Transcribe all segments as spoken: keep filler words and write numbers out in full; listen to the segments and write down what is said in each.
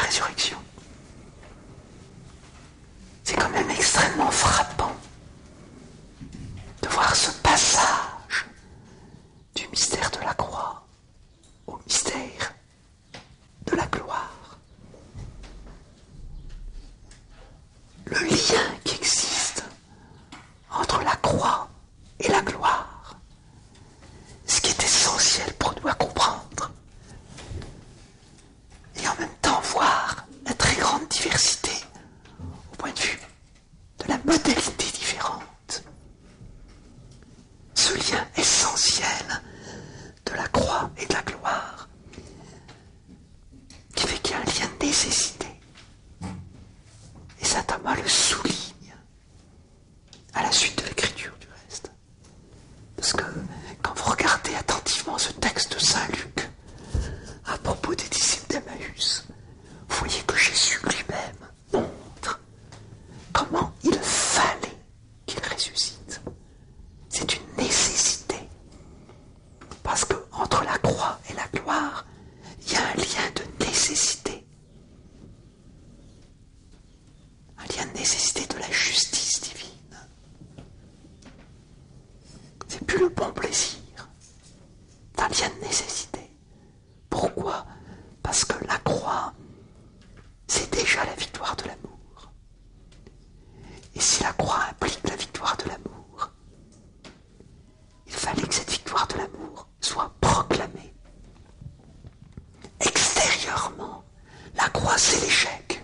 résurrection. C'est quand même extrêmement frappant de voir ce passage du mystère de la croix au mystère de la gloire. Le lien qui existe entre la croix et la gloire, ce qui est essentiel pour nous à comprendre, et en même temps voir la très grande diversité au point de vue de la modalité différente. Ce lien essentiel de la croix et de la gloire qui fait qu'il y a un lien de nécessité. Et saint Thomas le souligne à la suite de l'écriture du reste. Parce que quand vous regardez attentivement ce texte de saint Luc à propos des disciples d'Emmaüs, vous voyez que Jésus lui-même montre comment il fallait qu'il ressuscite. C'est une nécessité. Parce que entre la croix et la gloire, il y a un lien de nécessité. Un lien de nécessité de la justice divine. C'est plus le bon plaisir. C'est un lien de nécessité. Pourquoi ? Parce que la croix, c'est déjà la victoire de l'amour. Et si la croix implique la victoire de l'amour, il fallait que cette victoire de l'amour soit proclamée. Extérieurement, la croix, c'est l'échec.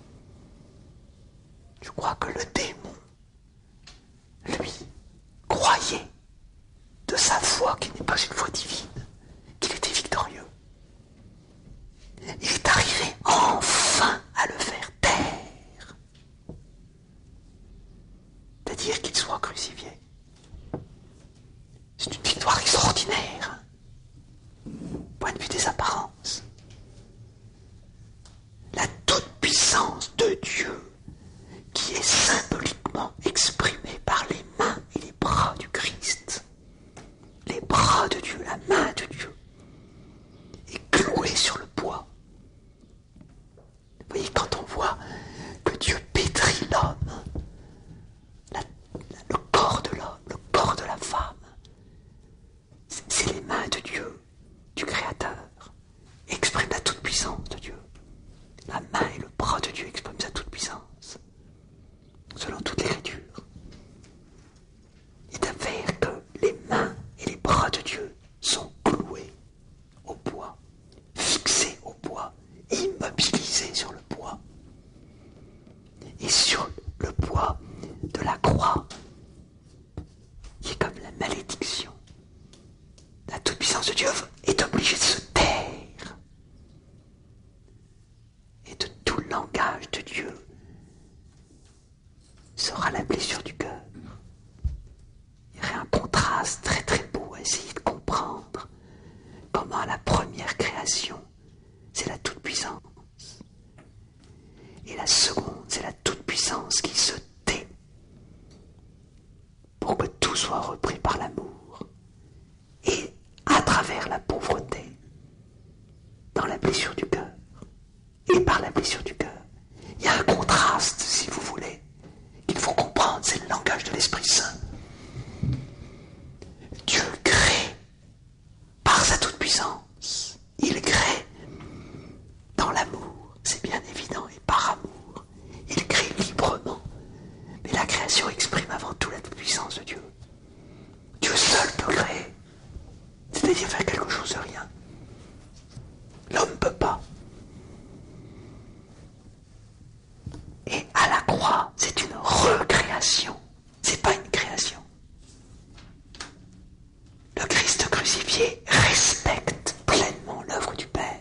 Je crois que le démon, lui, croyait de sa foi, qui n'est pas une foi divine, qu'il était victorieux. Il est arrivé enfin à le faire taire. C'est-à-dire qu'il soit crucifié. C'est une victoire extraordinaire, point de vue des apparences. La toute-puissance de Dieu, qui est symboliquement exprimée par les mains et les bras du Christ. Les bras de Dieu, la main de Dieu, est clouée sur le bois. Vous voyez, quand on voit que Dieu pétrit l'homme, la, la, le corps de l'homme, le corps de la femme, c'est, c'est les mains de Dieu, du Créateur, expriment la toute-puissance de Dieu. La main et le bras de Dieu expriment sa toute-puissance, selon toute l'écriture. Il avère que les mains et les bras de Dieu sont cloués au bois, fixés au bois, immobilisés sur le bois. Et sur le bois de la croix, qui est comme la malédiction, la toute-puissance de Dieu est obligée de se taire. Et de tout le langage de Dieu sera la blessure du cœur. Il y aurait un contraste très très beau à essayer de comprendre comment la première création, c'est la toute-puissance. Et la seconde, c'est la toute-puissance qui se tait pour que tout soit repris par l'amour. Et à travers la pauvreté, dans la blessure du cœur, et par la blessure du cœur. Il y a un contraste, si vous voulez, qu'il faut comprendre, c'est le langage de l'Esprit Saint. Dieu crée par sa toute-puissance. Il crée dans l'amour, c'est bien évident, et par amour. Il crée librement. Mais la création exprime avant tout la toute-puissance de Dieu. Dieu seul peut créer, c'est-à-dire faire quelque chose de rien. L'homme ne peut pas. Et à la croix, c'est une recréation, c'est pas une création. Le Christ crucifié respecte pleinement l'œuvre du Père.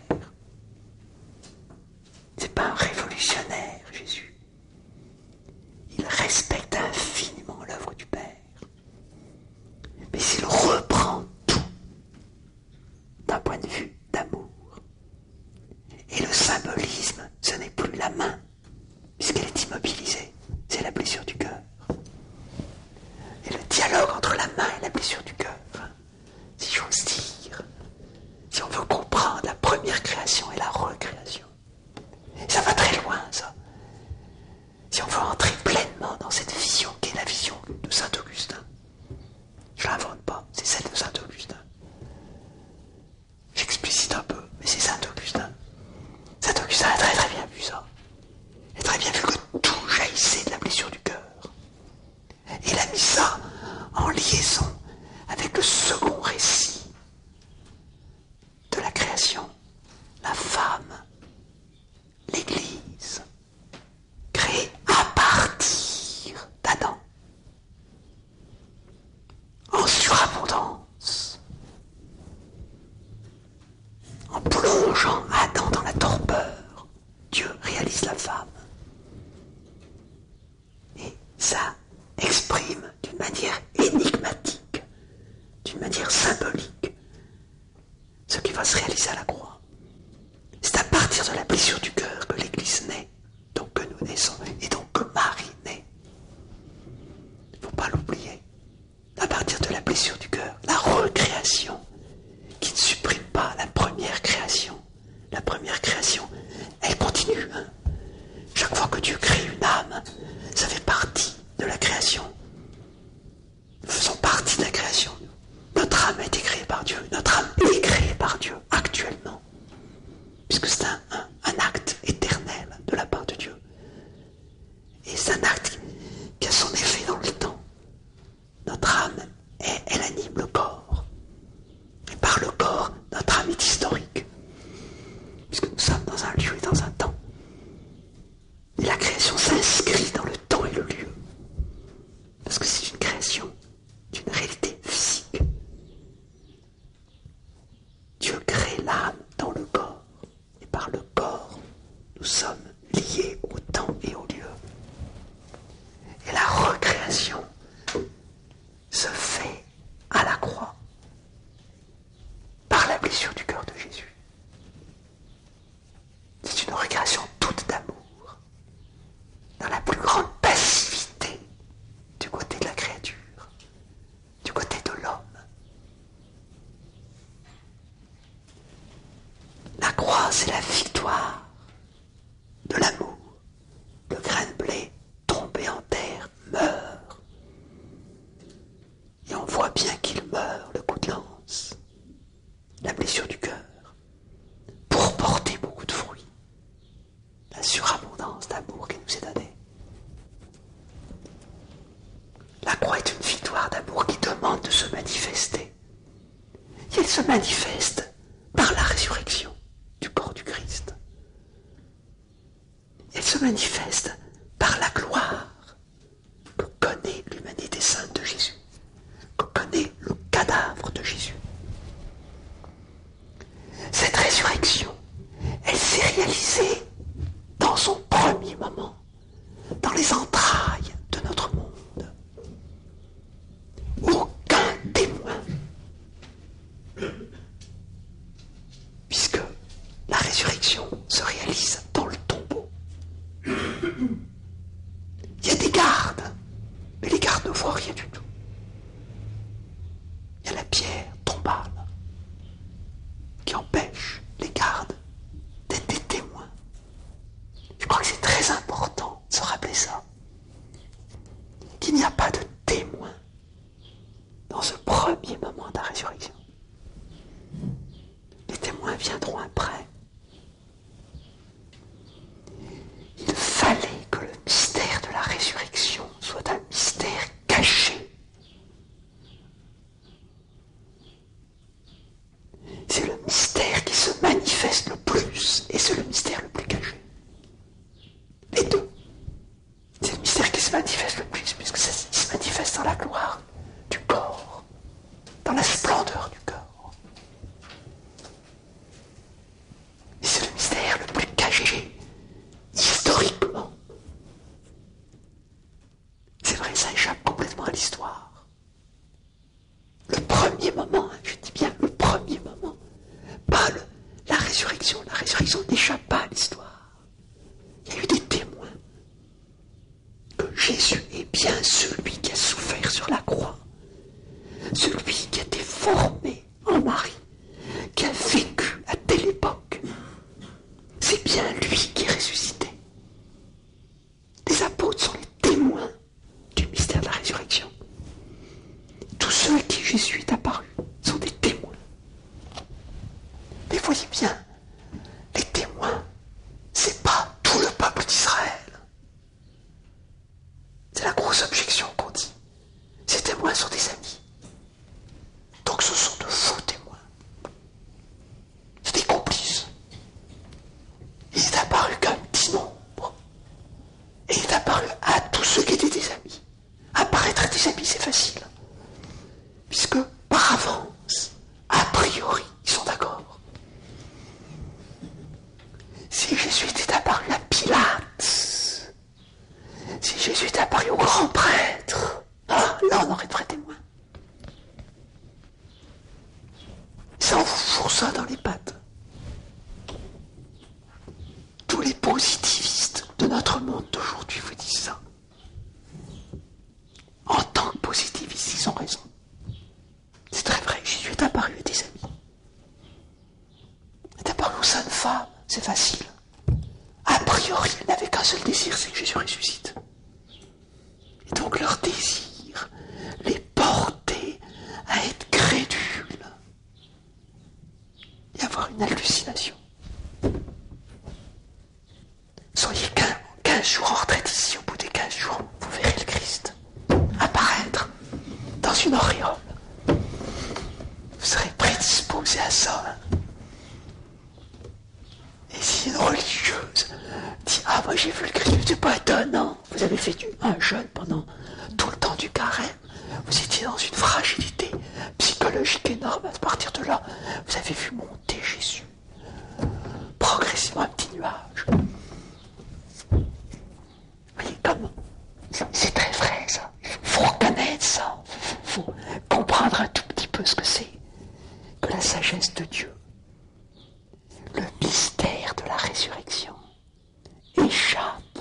C'est pas un révolutionnaire, Jésus. Il respecte infiniment l'œuvre du Père. Mais il reprend tout d'un point de vue d'amour. Et le symbolisme, ce n'est plus la main, puisqu'elle est immobilisée, c'est la blessure du cœur. Et le dialogue entre la main et la blessure du cœur, si j'ose dire, si on veut comprendre la première création et la recréation, Ça va très loin, ça. Si on veut entrer pleinement dans cette vision qui est la vision de saint Augustin, je l'invente pas, c'est celle de saint Augustin. J'explicite un peu, mais c'est saint Augustin. Saint Augustin a très très bien vu ça. Il a très bien vu que tout jaillissait de la blessure du cœur. Et il a mis ça en liaison avec le second récit de la création. La femme, l'Église, créée à partir d'Adam, en surabondance, en plongeant Adam dans la torpeur, Dieu réalise la femme. Et ça exprime d'une manière énigmatique, d'une manière symbolique, ce qui va se réaliser à la croix. C'est à partir de la blessure du cœur que l'Église naît, donc que nous naissons, et donc que Marie naît. Il ne faut pas l'oublier. À partir de la blessure du cœur, la recréation, qui ne supprime pas la première création. La première création, elle continue. Hein. Chaque fois que Dieu crée une âme, ça fait partie de la création. Nous faisons partie de la création. Notre âme a été créée par Dieu. Notre âme est créée par Dieu actuellement. Puisque c'est un, un, un acte éternel de la part de Dieu. Et c'est un acte qui a son effet dans le temps. Notre âme, elle, elle anime le corps. Et par le corps, notre âme est historique. Puisque nous sommes dans un lieu et dans un temps. Et la création s'inscrit dans le temps et le lieu. Parce que c'est une création d'une réalité physique. Dieu crée l'âme dans le corps. Et par le corps, nous sommes liés au temps et au lieu. Et la recréation se fait à la croix par la blessure du cœur de Jésus. C'est une recréation toute d'amour, dans la plus grande passivité du côté de la créature, du côté de l'homme. La croix, c'est la victoire de l'amour. Le grain de blé tombé en terre meurt. Et on voit bien qu'il meurt, le coup de lance, la blessure du cœur, pour porter beaucoup de fruits. La surabondance d'amour qui nous est donnée. La croix est une victoire d'amour qui demande de se manifester. Et elle se manifeste par la résurrection du corps du Christ. Elle se manifeste par la gloire que connaît l'humanité sainte de Jésus, que connaît le cadavre de Jésus. Cette résurrection, elle s'est réalisée dans son premier moment, dans les entrailles de notre monde. Aucun témoin, puisque la résurrection se réalise dans le tombeau. Il y a des gardes, mais les gardes ne voient rien du tout. Il y a la pierre tombale qui empêche les gardes d'être des témoins. Je crois que c'est très important de se rappeler ça. Qu'il n'y a pas de témoins dans ce premier moment de la résurrection. Les témoins viendront après. Il fallait que le mystère de la résurrection soit un mystère caché. C'est le mystère qui se manifeste le plus et c'est le mystère le plus caché. Les deux. C'est le mystère qui se manifeste le plus puisque ça se manifeste dans la gloire du corps, dans la splendeur du corps. Et c'est le mystère le plus caché, historiquement. C'est vrai, ça échappe complètement à l'histoire. Le premier moment, hein, je dis bien le premier moment, pas le, la résurrection. La résurrection n'échappe pas à l'histoire. Il y a eu des témoins que Jésus est bien celui qui a souffert sur la croix, celui qui a été formé en Marie, qui a vécu à telle époque. C'est bien lui qui est ressuscité. dit bien, les témoins, c'est pas tout le peuple d'Israël. C'est la grosse objection qu'on dit. Ces témoins sont des amis. Donc ce sont de faux témoins. C'est des complices. Il est apparu qu'un petit nombre. Et il est apparu à tous ceux qui étaient des amis. Apparaître à des amis, c'est facile. Puisque, par avance, a priori, ils sont d'accord. Si Jésus était apparu à Pilate, si Jésus était apparu au grand prêtre, ah, là on aurait de vrais témoins. Ça, on vous fourre ça dans les pattes. Tous les positivistes de notre monde d'aujourd'hui vous disent ça. En tant que positivistes, ils ont raison. C'est très vrai, Jésus est apparu à des amis. Il est apparu aux saintes femmes, c'est facile. A priori, ils n'avaient qu'un seul désir, c'est que Jésus ressuscite. Et donc leur désir les portait à être crédules et avoir une hallucination. Soyez quinze jours en retraite ici, au bout des quinze jours, vous verrez le Christ apparaître dans une auréole. Vous serez prédisposé à ça. Hein. Et si une religieuse dit « Ah, moi j'ai vu le Christ, c'est pas étonnant. Vous avez fait du, un jeûne pendant tout le temps du carême. Vous étiez dans une fragilité psychologique énorme. À partir de là, vous avez vu monter Jésus. Progressivement un petit nuage. » Vous voyez comment c'est très vrai ça. Il faut reconnaître ça. Il faut, faut comprendre un tout petit peu ce que c'est que la sagesse de Dieu. Le mystère de la résurrection échappe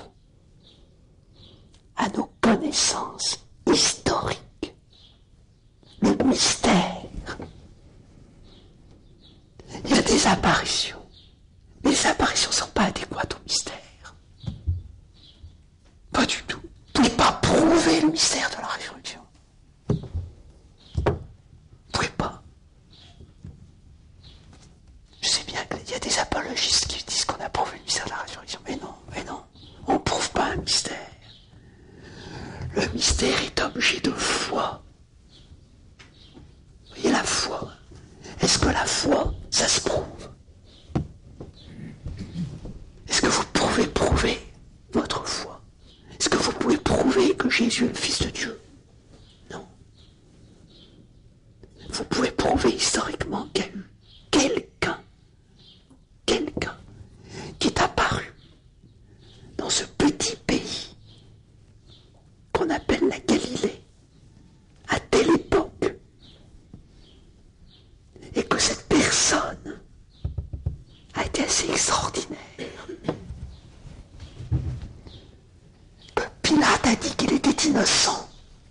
à nos connaissances historiques. Le mystère. Il y a des apparitions, mais les apparitions ne sont pas adéquates au mystère. Pas du tout. Vous ne pouvez pas prouver le mystère de la résurrection. Vous ne pouvez pas. Je sais bien qu'il y a des apologistes qui disent qu'on a prouvé le mystère de la résurrection. Mais non, mais non. On ne prouve pas un mystère. Le mystère est objet de foi. Vous voyez la foi. Est-ce que la foi, ça se prouve? Est-ce que vous pouvez prouver votre foi? Est-ce que vous pouvez prouver que Jésus est le Fils de Dieu? Non. Vous pouvez prouver historiquement qu'il y a eu quelqu'un, quelqu'un qui est apparu dans ce petit pays qu'on appelle la Galilée, à telle époque, et que cette personne a été assez extraordinaire. Que Pilate a dit qu'il était innocent.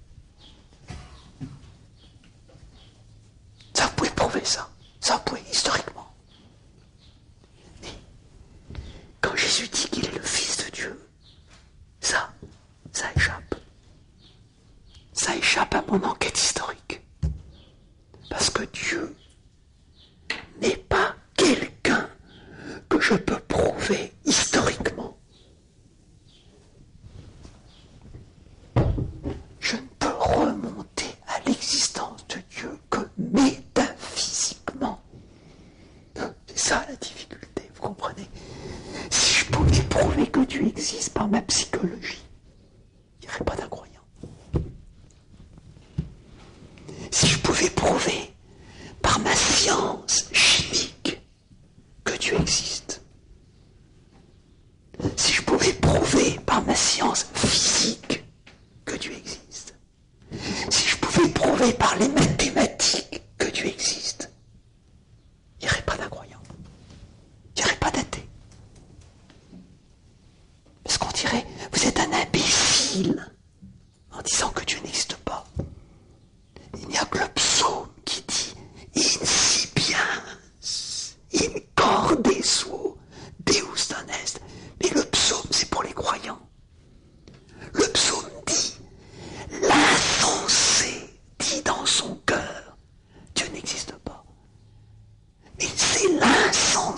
Ça, vous pouvez prouver ça. Ça, vous pouvez, historiquement. Mais quand Jésus dit qu'il est le Fils de Dieu, ça, ça échappe. Ça échappe à mon enquête historique. Parce que Dieu n'est pas quelqu'un que je peux prouver historiquement. Je ne peux remonter à l'existence de Dieu que métaphysiquement. C'est ça la difficulté, vous comprenez? Si je pouvais prouver que Dieu existe par ma psychologie, il n'y aurait pas d'incroyant. Si je pouvais prouver par ma science chimique que Dieu existe, si je pouvais prouver par ma science physique que Dieu existe, si je pouvais prouver par les mathématiques que Dieu existe, il n'y aurait pas d'incroyant. Il n'y aurait pas d'athée. Parce qu'on dirait, vous êtes un imbécile en disant que Dieu n'existe pas. Il n'y a que le psaume qui dit Incipiens, in corde suo, Deus non est. Mais le psaume, c'est pour les croyants. Le psaume dit l'insensé dit dans son cœur Dieu n'existe pas. Mais c'est l'insensé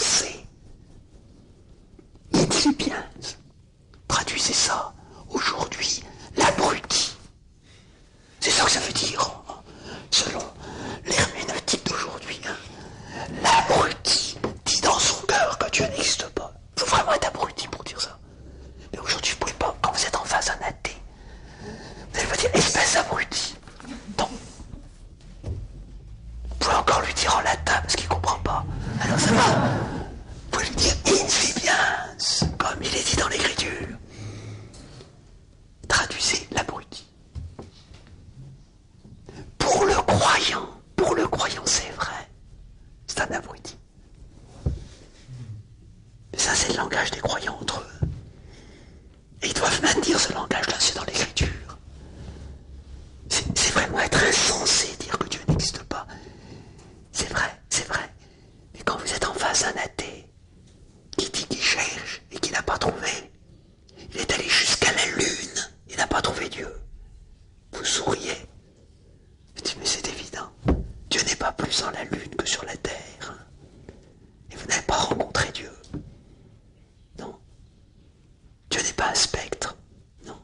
ça, c'est le langage des croyants entre eux. Et ils doivent maintenir ce langage-là, c'est dans l'écriture. C'est, c'est vraiment être insensé, dire que Dieu n'existe pas. C'est vrai, c'est vrai. Mais quand vous êtes en face d'un athée, qui dit qu'il cherche et qu'il n'a pas trouvé, il est allé jusqu'à la lune, il n'a pas trouvé Dieu. Vous souriez. Vous dites, mais c'est évident. Dieu n'est pas plus sur la lune que sur la terre. Et vous n'avez pas rencontré Dieu. Non. Dieu n'est pas un spectre. Non.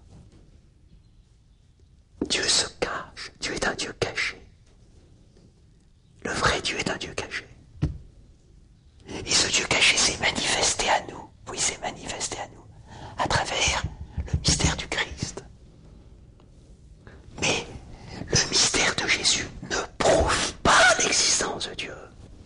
Dieu se cache. Dieu est un Dieu caché. Le vrai Dieu est un Dieu caché. Et ce Dieu caché s'est manifesté à nous. Oui, s'est manifesté à nous. À travers le mystère du Christ. Mais le mystère de Jésus ne prouve pas l'existence de Dieu.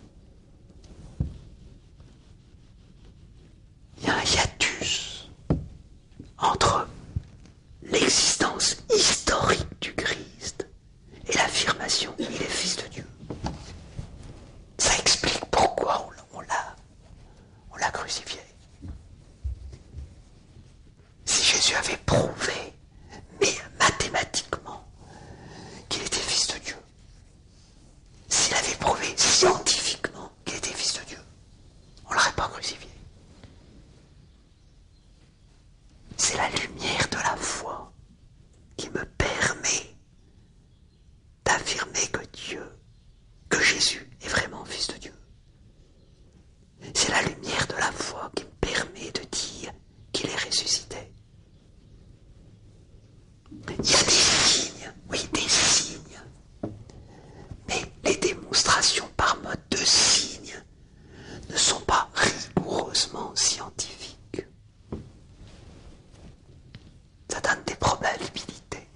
Il y a un hiatus entre l'existence historique du Christ et l'affirmation qu'il est fils de Dieu. Ça explique pourquoi on l'a, on l'a crucifié. Si Jésus avait prouvé, mais mathématiquement, qu'il était fils de Dieu, s'il avait prouvé scientifiquement qu'il était fils de Dieu, on ne l'aurait pas crucifié. C'est la lumière de la foi qui me permet d'affirmer que Dieu, que Jésus est vraiment fils de Dieu. C'est la lumière de la foi qui me permet de dire qu'il est ressuscité. Il y a des signes, oui, des signes. Mais les démonstrations par mode de signes ne sont pas rigoureusement scientifiques. Ça donne des probabilités.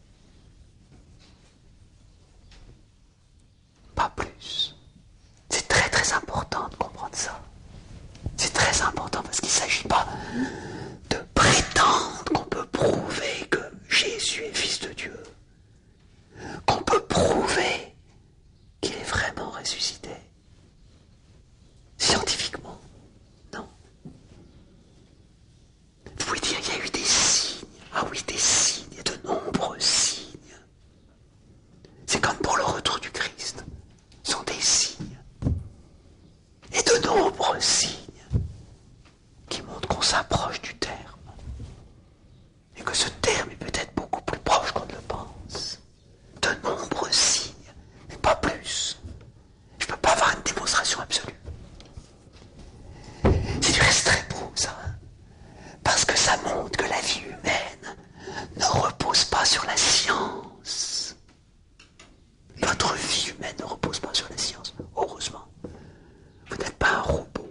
Pas plus. C'est très très important de comprendre ça. C'est très important parce qu'il ne s'agit pas de prétendre qu'on peut prouver que Jésus est fils de Dieu. Qu'on peut prouver qu'il est vraiment ressuscité. Scientifiquement, non. Vous pouvez dire qu'il y a eu des signes. Ah oui, des signes, et de nombreux signes. C'est comme pour le retour du Christ. Ce sont des signes. Et de nombreux signes qui montrent qu'on s'approche du terme. Et que ce terme est peut-être beaucoup plus proche qu'on ne le pense. De nombreux signes, mais pas plus. Je ne peux pas avoir une démonstration absolue. C'est du reste très beau, ça. Hein, parce que ça montre que la vie humaine ne repose pas sur la science. Votre vie humaine ne repose pas sur la science, heureusement. Vous n'êtes pas un robot.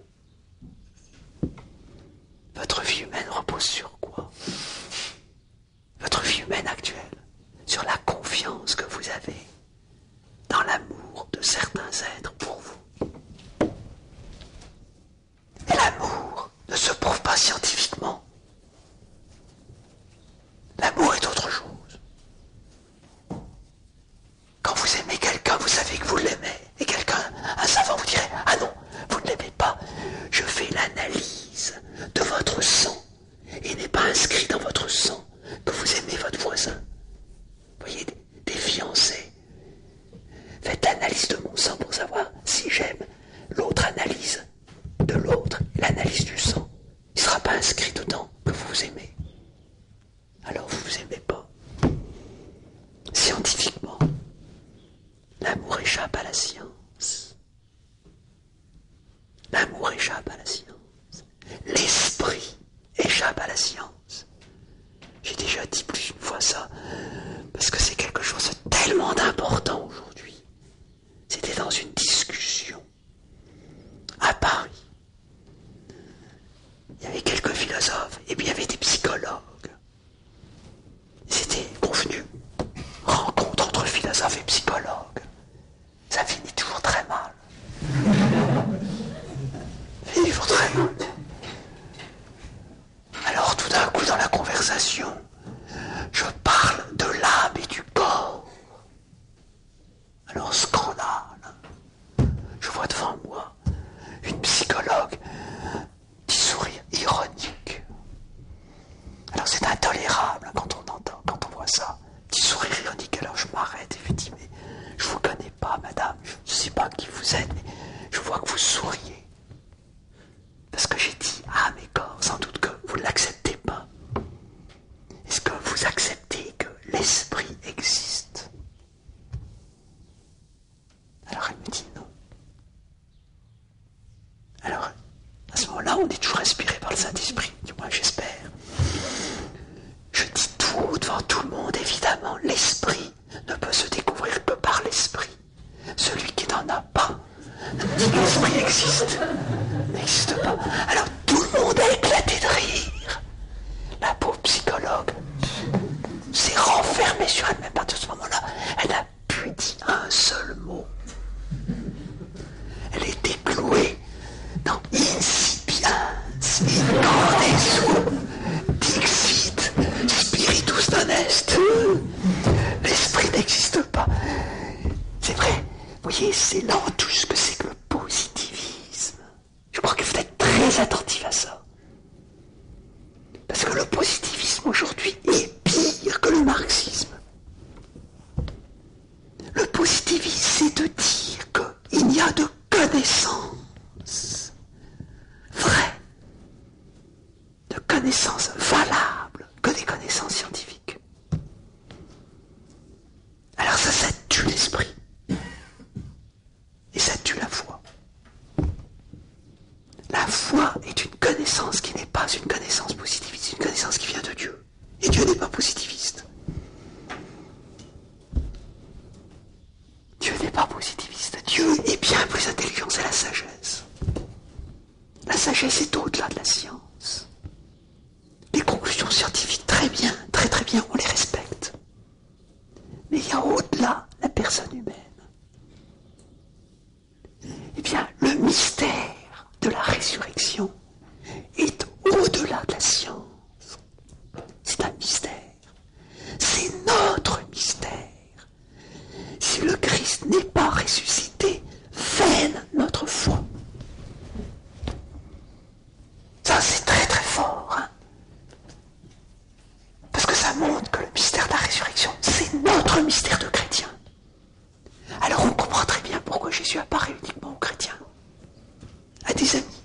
Votre vie humaine repose sur quoi? Votre vie humaine actuelle, sur la confiance que vous avez dans l'amour de certains êtres pour vous. Et l'amour ne se prouve pas scientifiquement. L'amour est autre chose. Quand vous aimez quelqu'un, vous savez que vous l'aimez. Et quelqu'un, un savant, vous dirait « Ah non, vous ne l'aimez pas. Je fais l'analyse de votre sang. Et il n'est pas inscrit dans votre sang que vous aimez votre voisin. » Vous voyez, des, des fiancés. Faites l'analyse de mon sang pour savoir si j'aime l'autre analyse de l'autre, l'analyse du sang. Il ne sera pas inscrit dedans que vous vous aimez. Alors vous vous aimez pas. Scientifiquement, l'amour échappe à la science. L'amour échappe à la science. L'esprit échappe à la science. J'ai déjà dit plus d'une fois ça, parce que c'est quelque chose de tellement d'important aujourd'hui. C'était dans une discussion à Paris. Il y avait quelques philosophes, et puis il y avait des psychologues. C'était convenu. Rencontre entre philosophes et psychologues. Ça finit toujours très mal. Ça finit toujours très mal. Alors tout d'un coup dans la conversation, je parle de l'âme et du corps. Alors scandale. Je vois devant moi une psychologue qui sourit ce moment-là, on est toujours inspiré par le Saint-Esprit, du moins j'espère. Je dis tout devant tout le monde, évidemment, l'Esprit ne peut se découvrir que par l'Esprit. Celui qui n'en a pas, dit que l'Esprit existe, n'existe pas. Alors tout le monde a éclaté de rire. La pauvre psychologue s'est renfermée sur elle-même. À partir de ce moment-là, elle n'a plus dit un seul mot. Elle était clouée dans Incipiens, Incordes, Dixit, Spiritus non est. L'esprit n'existe pas. C'est vrai, vous voyez, c'est là tout ce que c'est que le positivisme. Je crois qu'il faut être très attentif à ça. Parce que le positivisme aujourd'hui est pire que le marxisme. Le positivisme, c'est de dire qu'il n'y a de connaissances vraies, de connaissances valables, que des connaissances scientifiques. Alors ça, ça tue l'esprit. Et ça tue la foi. La foi est une connaissance qui n'est pas une connaissance positiviste, c'est une connaissance qui vient de Dieu. Et Dieu n'est pas positiviste. Dieu n'est pas positiviste. Dieu est bien plus intelligent, c'est la sagesse. La sagesse est au-delà de la science. Les conclusions scientifiques, très bien, très très bien, on les respecte. Mais il y a au-delà la personne humaine. Eh bien, le mystère de la résurrection est au-delà de la science. C'est un mystère. C'est notre mystère. Si le Christ n'est pas ressuscité, vaine notre foi. Ça, c'est très très fort. Hein, parce que ça montre que le mystère de la résurrection, c'est notre mystère de chrétien. Alors on comprend très bien pourquoi Jésus apparaît uniquement aux chrétiens, à des amis.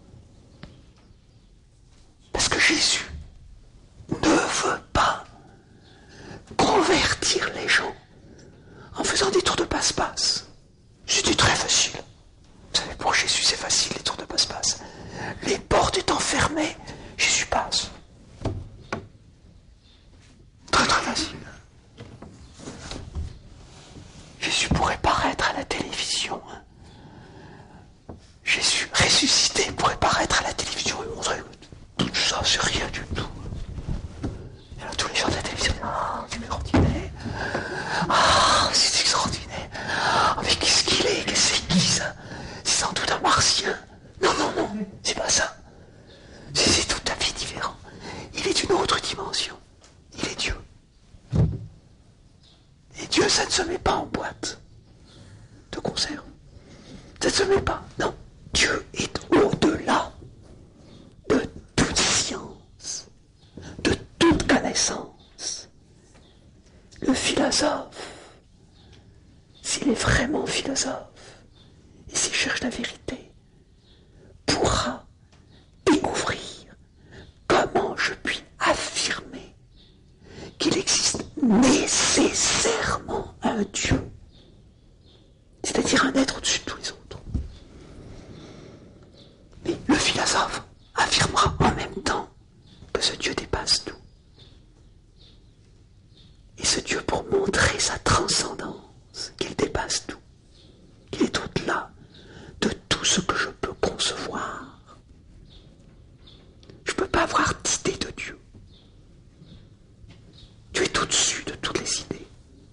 Parce que Jésus ne veut pas convertir les gens en faisant des tours de passe-passe. C'était très facile. Vous savez, pour Jésus, c'est facile, les tours de passe-passe. Les portes étant fermées, Jésus passe. Très très facile. Jésus pourrait paraître à la télévision. Hein. Jésus ressuscité pourrait paraître à la télévision et montrer que tout ça, c'est rien du tout. Et là, tous les gens de la télévision disent « Ah, c'est extraordinaire. Ah, c'est extraordinaire. Ah, mais qu'est-ce qu'il est? Qu'est-ce que c'est qui ça? C'est sans doute un martien. Non, non, non, c'est pas ça. C'est, c'est tout à fait différent. Il est d'une autre dimension. Il est Dieu. Et Dieu, ça ne se met pas en boîte de conserve. Ça ne se met pas. Non. Dieu est au-delà de toute science, de toute connaissance. Le philosophe, s'il est vraiment philosophe, et s'il cherche la vérité, pourra découvrir comment je puis affirmer qu'il existe nécessairement un Dieu, c'est-à-dire un être au-dessus de tous les autres. Mais le philosophe affirmera en même temps que ce Dieu dépasse tout. Et ce Dieu, pour montrer sa transcendance, qu'il dépasse tout, qu'il est au-delà de tout ce que je peux concevoir. Je ne peux pas avoir d'idée de Dieu. Dieu est au-dessus de toutes les idées.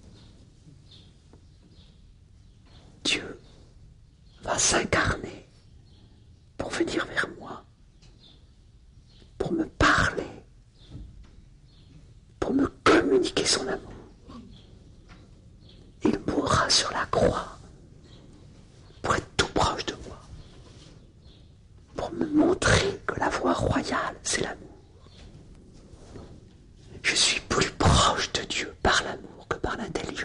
Dieu va s'incarner pour venir vers moi, pour me parler, pour me communiquer son amour. Il mourra sur la croix pour être tout proche de moi, pour me montrer que la voie royale, c'est l'amour. Je suis plus proche de Dieu par l'amour que par l'intelligence,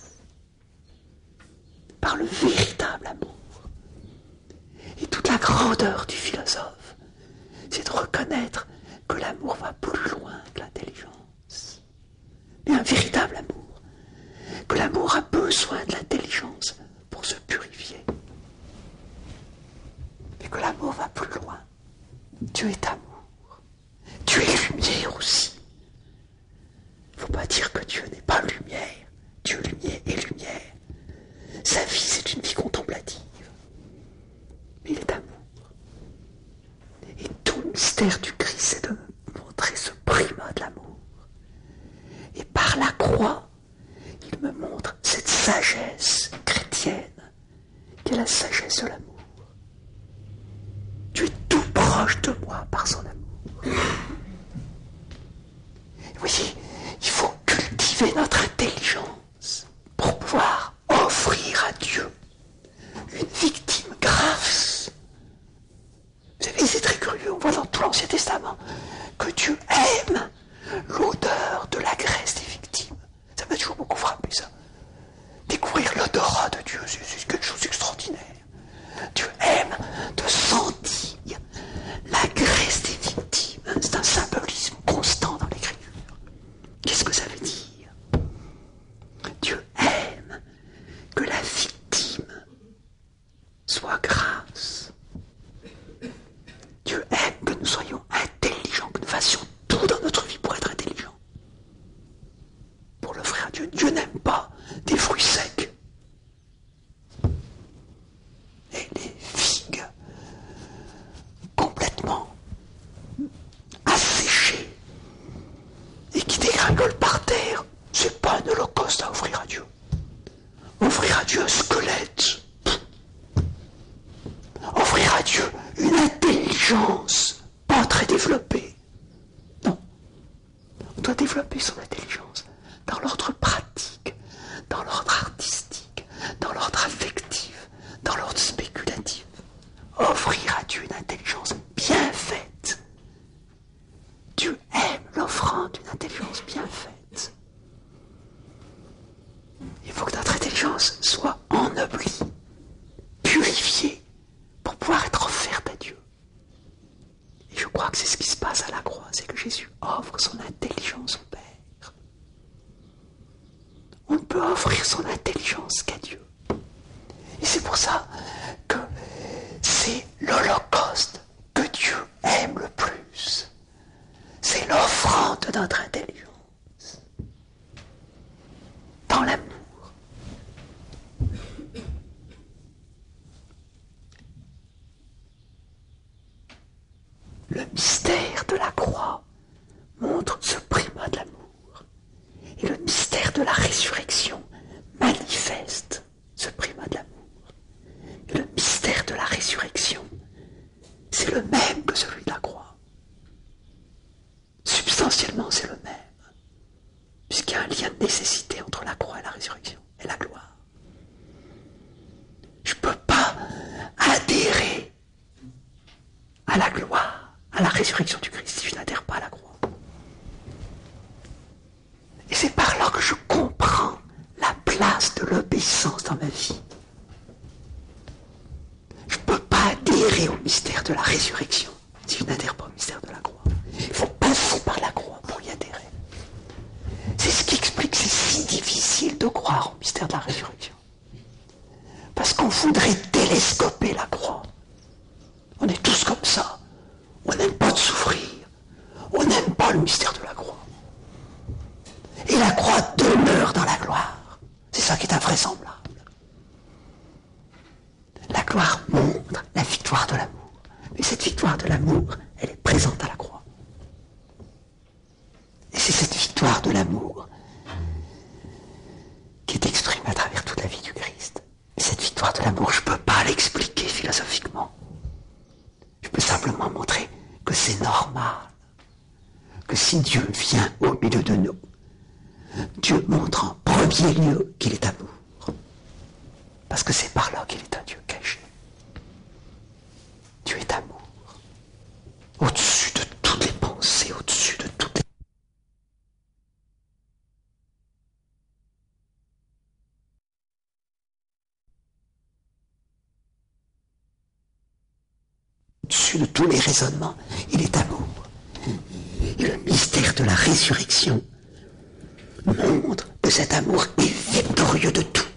par le véritable amour. Et toute la grandeur du philosophe, c'est de reconnaître que l'amour va plus loin que l'intelligence. Mais un véritable amour, que l'amour a besoin de l'intelligence pour se purifier. Mais que l'amour va plus loin. Dieu est amour. Dieu est lumière aussi. Il ne faut pas dire que Dieu n'est pas lumière. Dieu lumière est lumière. Sa vie, c'est une vie contemplative. Mais il est amour. Et tout le mystère du Christ, c'est de montrer ce primat de l'amour. Et par la croix, il me montre cette sagesse chrétienne, qui est la sagesse de l'amour. Dieu est tout proche de moi par son amour. Vous voyez, il faut cultiver notre intelligence pour pouvoir offrir à Dieu une victime grâce. Vous savez, c'est très curieux, on voit dans tout l'Ancien Testament que Dieu aime l'odeur de la graisse des victimes. Ça m'a toujours beaucoup frappé, ça. Découvrir l'odorat de Dieu, c'est, c'est quelque chose d'extraordinaire. Dieu aime de sentir la graisse des victimes. C'est un symbolisme constant dans l'Écriture. Qu'est-ce que ça veut dire? Dieu aime que la victime soit grasse. Dieu aime que nous soyons intelligents, que nous fassions tout dans notre vie pour être intelligents. Pour l'offrir à Dieu. Dieu n'aime pas des fruits secs. Et les figues complètement asséchées et qui dégringolent par terre, c'est pas un holocauste à offrir à Dieu. Offrir à Dieu un squelette. Offrir à Dieu une intelligence pas très développée. Non. On doit développer son intelligence dans l'ordre pratique, dans l'ordre artistique, dans l'ordre affectif, dans l'ordre spéculatif. Offrir à Dieu une intelligence bien faite. Dieu aime l'offrande d'une intelligence bien faite. Il faut que notre intelligence soit ennoblie, purifiée, pour pouvoir être offerte à Dieu. Et je crois que c'est ce qui se passe à la croix, c'est que Jésus offre son intelligence au Père. On ne peut offrir son intelligence qu'à Dieu. Et c'est pour ça que c'est l'holocauste que Dieu aime le plus. C'est l'offrande de notre intelligence. Dans l'amour. Le mystère de la croix montre ce primat de l'amour. Et le mystère de la résurrection manifeste ce primat de l'amour. Et le mystère de la résurrection, c'est le même que celui de la croix. Substantiellement, c'est le même. Puisqu'il y a un lien de nécessité entre la croix et la résurrection, et la gloire. Je ne peux pas adhérer à la gloire, à la résurrection du Christ, si je n'adhère pas à la croix. Et c'est par là que je comprends la place de l'obéissance dans ma vie. Je ne peux pas adhérer au mystère de la résurrection si je n'adhère pas au mystère de la croix. Il faut passer par la croix pour y adhérer. C'est ce qui explique que c'est si difficile de croire au mystère de la résurrection. Parce qu'on voudrait télescoper la croix. On est tous comme ça. On n'aime pas de souffrir. On n'aime pas le mystère de la croix. Et la croix demeure dans la gloire. C'est ça qui est invraisemblable. La gloire montre la victoire de l'amour. Mais cette victoire de l'amour, elle est présente à la croix. Et c'est cette victoire de l'amour qui est exprimée à travers toute la vie du Christ. Et cette victoire de l'amour, je ne peux pas l'expliquer philosophiquement. Je peux simplement montrer que c'est normal. Que si Dieu vient au milieu de nous, Dieu montre en premier lieu qu'il est amour. Parce que c'est par là qu'il est un Dieu caché. Dieu est amour. Au-dessus de toutes les pensées, au-dessus de toutes les... Au-dessus de tous les raisonnements, il est amour. Et le mystère de la résurrection montre que cet amour est victorieux de tout.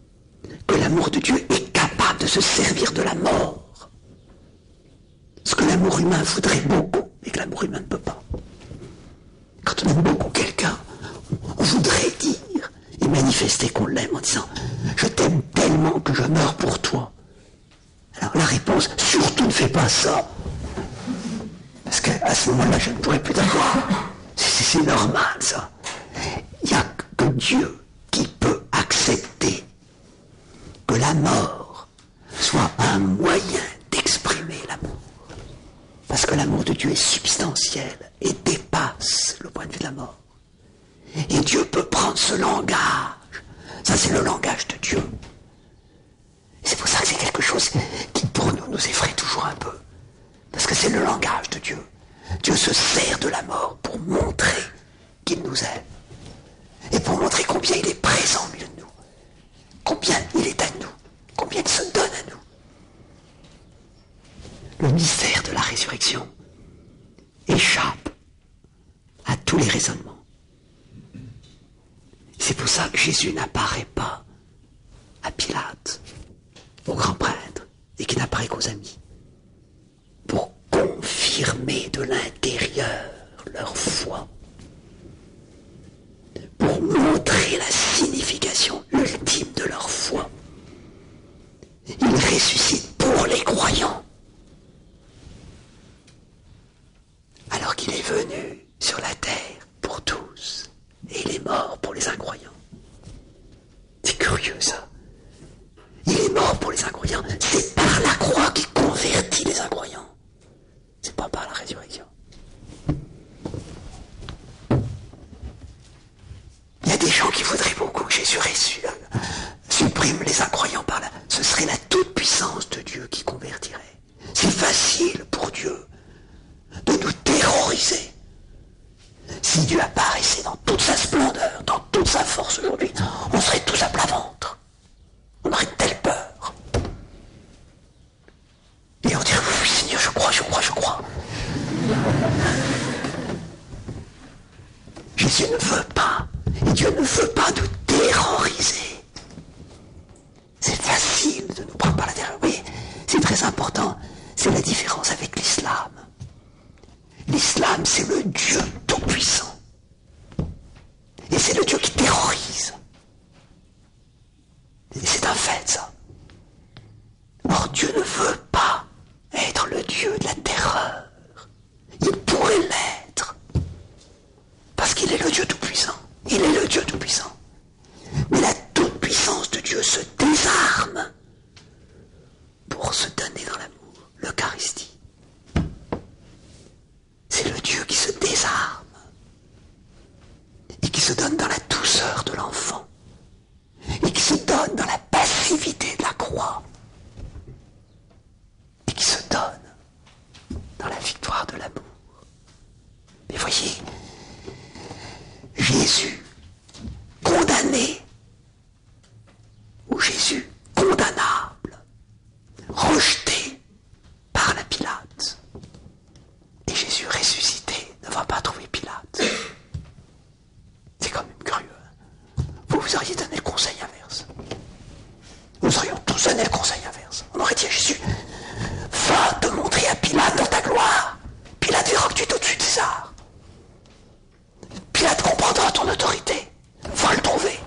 Que l'amour de Dieu est capable de se servir de la mort. Ce que la l'amour humain voudrait beaucoup, et que l'amour humain ne peut pas. Quand on aime beaucoup quelqu'un, on voudrait dire et manifester qu'on l'aime en disant « Je t'aime tellement que je meurs pour toi ». Alors la réponse « Surtout ne fais pas ça ». Parce qu'à ce moment-là, je ne pourrais plus t'avoir. C'est, c'est normal, ça. Il n'y a que Dieu qui peut accepter que la mort soit un moyen d'exprimer l'amour. Parce que l'amour de Dieu est substantiel et dépasse le point de vue de la mort. Et Dieu peut prendre ce langage. Ça, c'est le langage de Dieu. Et c'est pour ça que c'est quelque chose qui, pour nous, nous effraie toujours un peu. Parce que c'est le langage de Dieu. Dieu se sert de la mort pour montrer qu'il nous aime. Et pour montrer combien il est présent au milieu de nous. Combien il est à nous. Combien il se donne à nous. Le mystère de la résurrection échappe à tous les raisonnements. C'est pour ça que Jésus n'apparaît pas à Pilate, au grand prêtre, et qu'il n'apparaît qu'aux amis. Pour confirmer de l'intérieur leur foi. Pour montrer la signification ultime de leur foi. Il ressuscite pour les croyants. Alors qu'il est venu sur la terre pour tous. Et il est mort pour les incroyants. C'est curieux ça. Il est mort pour les incroyants. C'est par la croix qu'il convertit les incroyants. C'est pas par la résurrection. Il y a des gens qui voudraient beaucoup que Jésus euh, supprime les incroyants par là. Ce serait la toute-puissance de Dieu qui convertirait. C'est facile pour Dieu de nous terroriser. Si Dieu apparaissait dans toute sa splendeur, dans toute sa force aujourd'hui, on serait tous à plat ventre. On aurait telle peur. Et on dirait, oui Seigneur, je crois, je crois, je crois. Jésus ne veut pas, et Dieu ne veut pas nous terroriser. C'est facile de nous prendre par la terreur. Oui, c'est très important. C'est la différence avec l'islam. L'islam, c'est le Dieu tout-puissant. Et c'est le Dieu qui terrorise. Et c'est un fait, ça. Or, Dieu ne veut pas être le Dieu de la terreur. Il pourrait l'être. Parce qu'il est le Dieu tout-puissant. Il est le Dieu tout-puissant. Mais la toute-puissance de Dieu se désarme pour se donner dans l'amour, l'Eucharistie. C'est le Dieu qui se désarme et qui se donne dans la douceur de l'enfant et qui se donne dans la passivité de la croix et qui se donne dans la victoire de l'amour. Mais voyez, Jésus condamné ou Jésus condamnable, rejeté par la Pilate. Et Jésus ressuscité ne va pas trouver Pilate. C'est quand même curieux. Vous, vous auriez donné le conseil inverse. Nous aurions tous donné le conseil inverse. On aurait dit à Jésus, va te montrer à Pilate dans ta gloire. Pilate verra que tu es au-dessus de César. Pilate comprendra ton autorité. Va le trouver.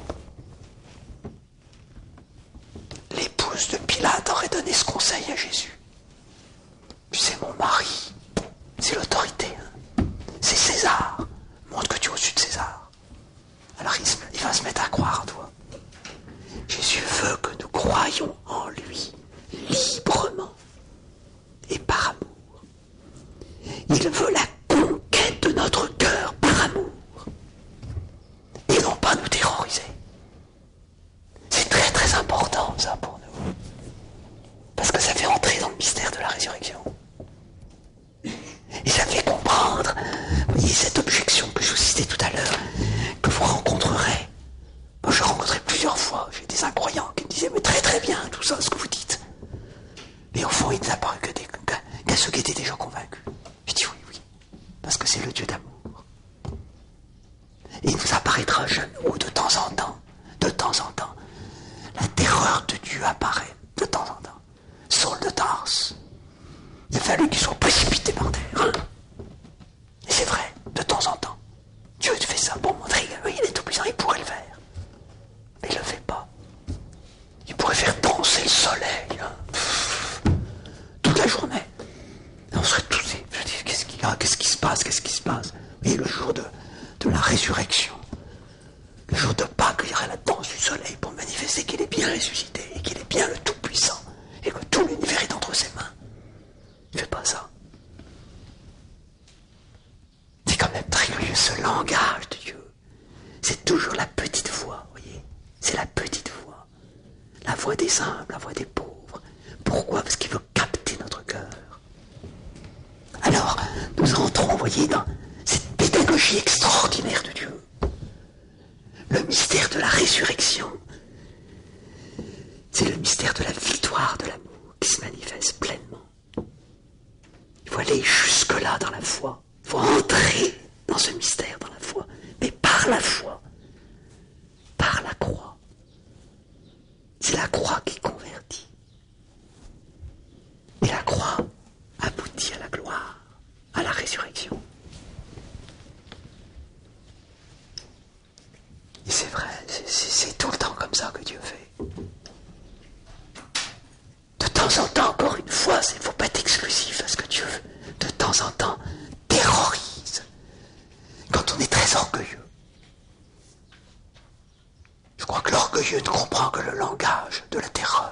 L'épouse de Pilate aurait donné ce conseil à Jésus. Puis c'est mon mari. C'est l'autorité. Hein. C'est César. Montre que tu es au-dessus de César. Alors il, se, il va se mettre à croire en toi. Jésus veut que nous croyions en lui librement et par amour. Il veut la conquête de notre cœur par amour. Et non pas nous terroriser. C'est très très important ça pour nous. Parce que ça fait entrer dans le mystère de la résurrection. Et ça fait comprendre, vous voyez, cette objection que je vous citais tout à l'heure, que vous rencontrerez. Moi, je rencontrais plusieurs fois, j'ai des incroyants qui me disaient, mais très très bien, tout ça, ce que vous dites. Mais au fond, il n'a paru que des, qu'à, qu'à ceux qui étaient déjà convaincus. Je dis oui, oui, parce que c'est le Dieu d'amour. Et il vous apparaîtra jeune, ou de temps en temps, de temps en temps, la terreur de Dieu apparaît, de temps en temps. Saul de Tarse, il a fallu qu'il soit précipité Ah, qu'est-ce qui se passe, qu'est-ce qui se passe? Et le jour de, de la résurrection, le jour de Pâques, il y aura la danse du soleil pour manifester qu'il est bien ressuscité et qu'il est bien le Tout-Puissant et que tout l'univers est entre ses mains. Il ne fait pas ça. C'est quand même très curieux, ce langage de Dieu. C'est toujours la petite voix, vous voyez. C'est la petite voix. La voix des humbles, la voix des pauvres. Pourquoi? Parce qu'il veut capter notre cœur. Alors, nous entrons, vous voyez, dans cette pédagogie extraordinaire de Dieu. Le mystère de la résurrection. C'est le mystère de la victoire de l'amour qui se manifeste pleinement. Il faut aller jusque-là dans la foi. Il faut entrer dans ce mystère dans la foi. Mais par la foi. Par la croix. C'est la croix qui convertit. Et la croix aboutit à la gloire, à la résurrection. Et c'est vrai, c'est, c'est, c'est tout le temps comme ça que Dieu fait. De temps en temps, encore une fois, il ne faut pas être exclusif à ce que Dieu, de temps en temps, terrorise. Quand on est très orgueilleux. Je crois que l'orgueilleux ne comprend que le langage de la terreur.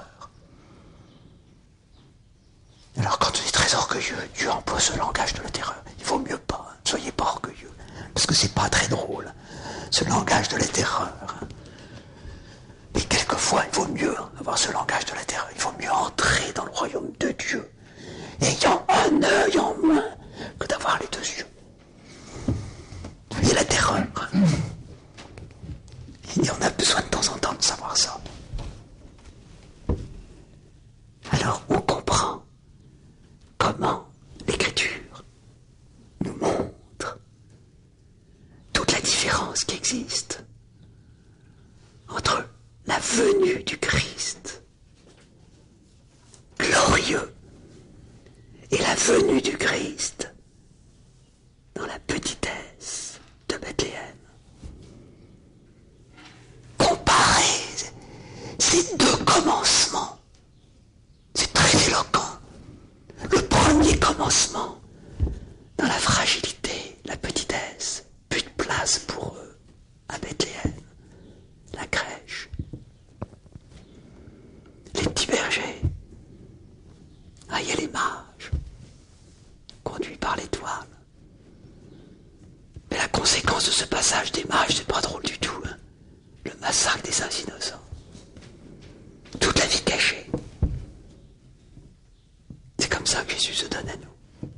Alors quand on est très orgueilleux, Dieu emploie ce langage de la terreur. Il vaut mieux pas, hein. Ne soyez pas orgueilleux, parce que c'est pas très drôle, ce langage de la terreur. Mais quelquefois, il vaut mieux avoir ce langage de la terreur. Il vaut mieux entrer dans le royaume de Dieu, ayant un œil en moins que d'avoir les deux yeux. Vous voyez la terreur. Et on a besoin de temps en temps de savoir ça. Alors on comprend comment l'Écriture nous montre toute la différence qui existe entre la venue du Christ glorieux et la venue du Christ dans la petitesse de Bethléem. Comparer ces deux commencements, c'est très éloquent. Le premier commencement, dans la fragilité, la petitesse, plus de place pour eux, à Bethléem, la crèche. Les petits bergers, ah, il y a les mages, conduits par l'étoile. Mais la conséquence de ce passage des mages, c'est pas drôle du tout, hein. Le massacre des saints innocents. Toute la vie cachée. C'est comme ça que Jésus se donne à nous.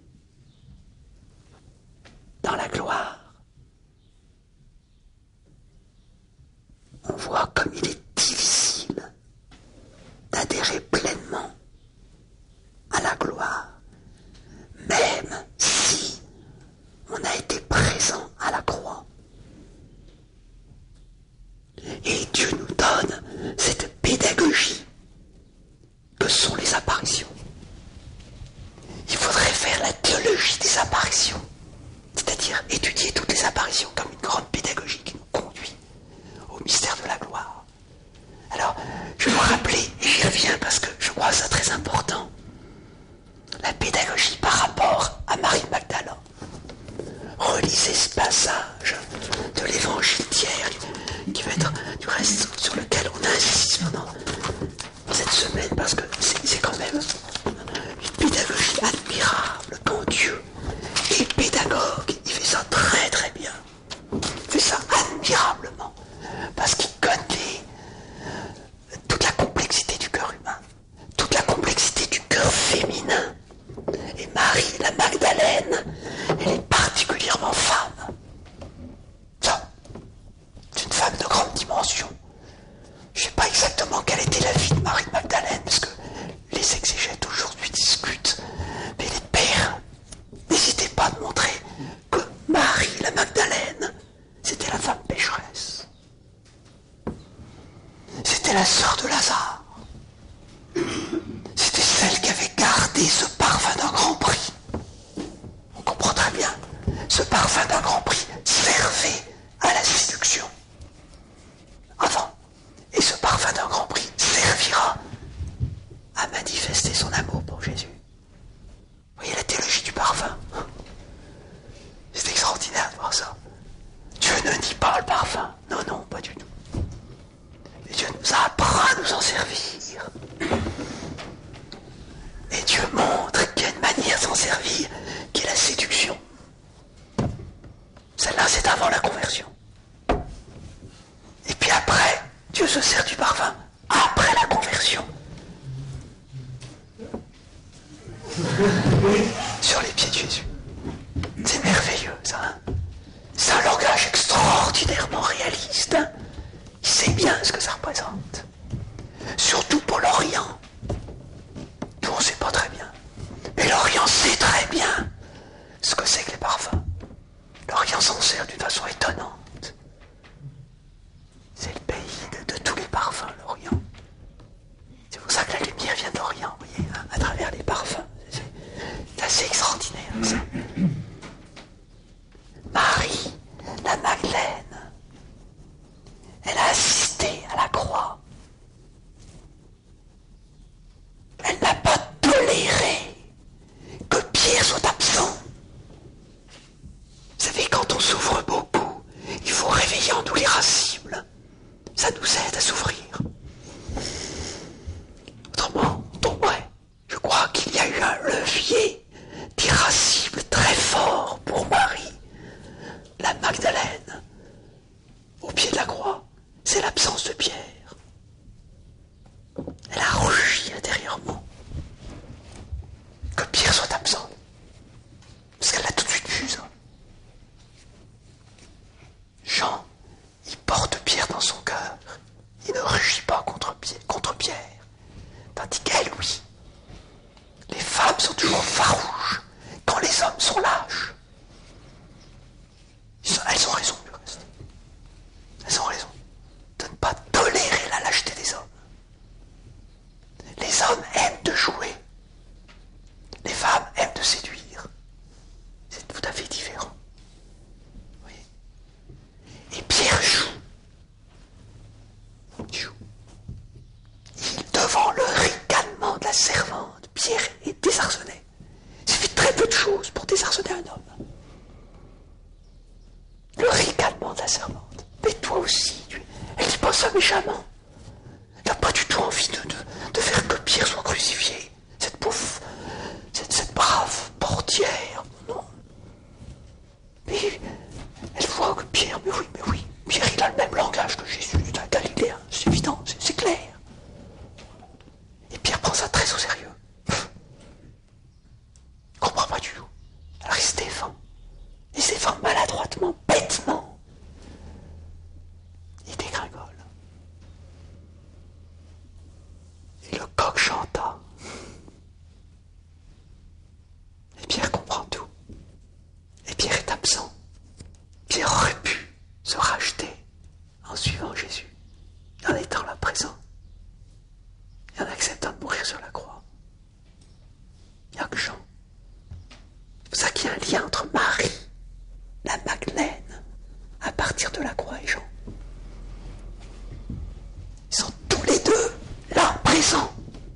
Dans la gloire, on voit comme il est difficile d'adhérer pleinement à la gloire, même si on a été présent à la croix. Et Dieu nous donne cette pédagogie que sont les apparitions. Il faudrait faire la théologie des apparitions, c'est-à-dire étudier toutes les apparitions comme une grande pédagogie qui nous conduit au mystère de la gloire. Alors, je vais vous rappeler, et j'y reviens parce que je crois que c'est très important, la pédagogie par rapport à Marie Magdala. Relisez ce passage de l'évangile d'hier, qui va être du reste sur lequel on insiste pendant cette semaine, parce que c'est, c'est quand même une pédagogie admirable quand Dieu est pédagogue. Il fait ça très très bien. Il fait ça admirablement, parce qu'il connaît toute la complexité du cœur humain, toute la complexité du cœur féminin. Et Marie, la Magdalène, elle est particulièrement femme. Ça, c'est une femme de grande dimension. Je ne sais pas exactement quelle était la vie de Marie Magdalène, parce que les exégètes aujourd'hui discutent. Mais les pères, n'hésitez pas à montrer que Marie, la Magdalène, c'était la femme pécheresse. C'était la sœur de Lazare. C'était celle qui avait gardé ce parfum d'un grand prix. On comprend très bien. Ce parfum d'un grand prix servait à la séduction. Avant. Et ce parfum d'un grand prix servira à manifester son amour pour Jésus. Vous voyez la théologie du parfum. s'en servir, qui est la séduction. Celle-là, c'est avant la conversion. Et puis après, Dieu se sert du parfum après la conversion. Sur les pieds de Jésus. C'est merveilleux, ça. Hein, c'est un langage extraordinairement réaliste. Hein. Il sait bien ce que ça représente. Surtout pour l'Orient. Nous, on ne sait pas très bien. Mais l'Orient sait très bien ce que c'est que les parfums. L'Orient s'en sert d'une façon étonnante. C'est le pays de, de tous les parfums, l'Orient. C'est pour ça que la lumière vient de l'Orient, vous voyez, hein, à travers les parfums. C'est, c'est assez extraordinaire, ça. Marie, la Magdeleine, elle a assisté à la croix. Elle n'a pas toléré que Pierre soit absent. Vous savez, quand on souffre beaucoup, il faut réveiller en nous l'irascible. Ça nous aide à s'ouvrir. Autrement, on tomberait. Je crois qu'il y a eu un levier d'irascible très fort pour Marie, la Magdeleine, au pied de la croix. C'est l'absence de Pierre. Elle a rugi intérieurement que Pierre soit absent. Parce qu'elle l'a tout de suite vu, ça. Jean, il porte Pierre dans son cœur. Il ne rugit pas contre Pierre, contre Pierre. Tandis qu'elle, oui. Les femmes sont toujours farouches quand les hommes sont lâches. Elles ont raison, du reste. Elles ont raison de ne pas tolérer la lâcheté des hommes. Les hommes aiment de jouer. Les femmes aiment de séduire. C'est tout à fait différent. Oui. Et Pierre joue. Il joue. Il, devant le ricanement de la servante, Pierre est désarçonné. Il suffit de très peu de choses pour désarçonner un homme. Le ricanement de la servante. Mais toi aussi, tu... elle dit pas ça méchamment. Elle n'a pas du tout envie de, de, de faire que Pierre soit crucifié. Cette pauvre, cette, cette brave portière, non. Mais elle voit que Pierre, mais oui, mais oui, Pierre il a le même langage que Jésus, d'un Galiléen, c'est évident, c'est, c'est clair. Et Pierre prend ça très au sérieux. Il comprend pas du tout. Alors il se défend. Il se défend maladroitement, bêtement. Il dégringole. Et le coq chanta. Et Pierre comprend tout. Et Pierre est absent. Pierre aurait pu se racheter en suivant Jésus, en étant là présent, et en acceptant de mourir sur la croix. Il n'y a que Jean. C'est pour ça qu'il y a un lien entre Marie, la Magdeleine, à partir de la croix, et Jean. Ils sont tous les deux là, présents.